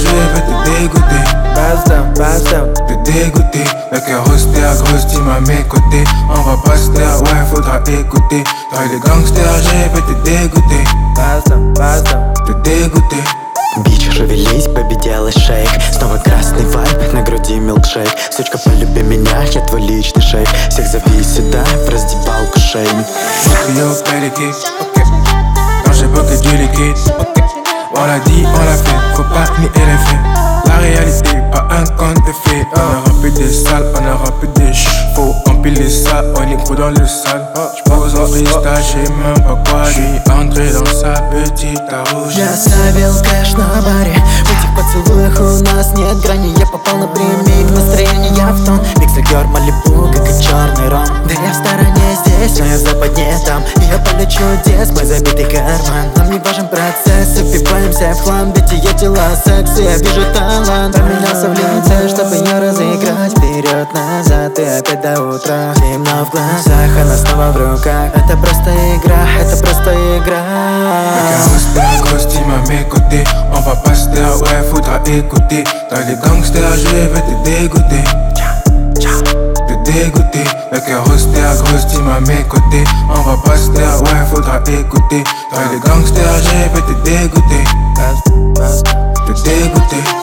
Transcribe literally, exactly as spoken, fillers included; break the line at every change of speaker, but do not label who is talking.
je vais te dégoûter.
Pass down, pass down.
Te dégoûter, le cœur austère, grosse team à mes côtés. On va pas se taire, ouais, faudra écouter. Dans les gangsters, je vais te dégoûter.
Pass down, pass down.
Te dégoûter.
Бич, шевелись, победила шейк. Снова красный вайп, на груди милкшейк. Сучка, полюби меня, я твой личный шейк. Всех зови сюда, в раздевалку шейн.
Yo, pédicule, ok. Non, j'ai pas que du liquide, ok. On l'a dit, on l'a fait, faut pas nier les faits. La réalité, pas un conte de fait. On a rempli des salles, on a rempli des chevaux. Empiler ça, on est gros dans le sale. J'pose en freestyle, j'sais même pas quoi. J'suis entré dans sa petite rouge.
Я оставил кэш на баре. В этих поцелуях у нас нет грани. Я попал напрямик, настроение я в тон. Микс ликер, Малибу, как и черный ром. Да я в стороне здесь, но я в западне там. И я полю чудес, мой забитый карман. Нам не важен процесс, упиваемся в хлам. Ведь ее тела секс, я вижу талант. Поменялся в лице, чтобы ее разыграть. Вперед-назад и опять до утра. Темно в глазах, она снова в руках. Это просто игра, это просто игра.
Le grosse team à mes côtés. On va pas se taire, ouais, faudra écouter. Dans les gangsters, je vais te dégoûter. Te dégoûter. Le cœur austère, grosse team à mes côtés. On va pas se taire, ouais, faudra écouter. Dans les gangsters, je vais te dégoûter. Te dégoûter.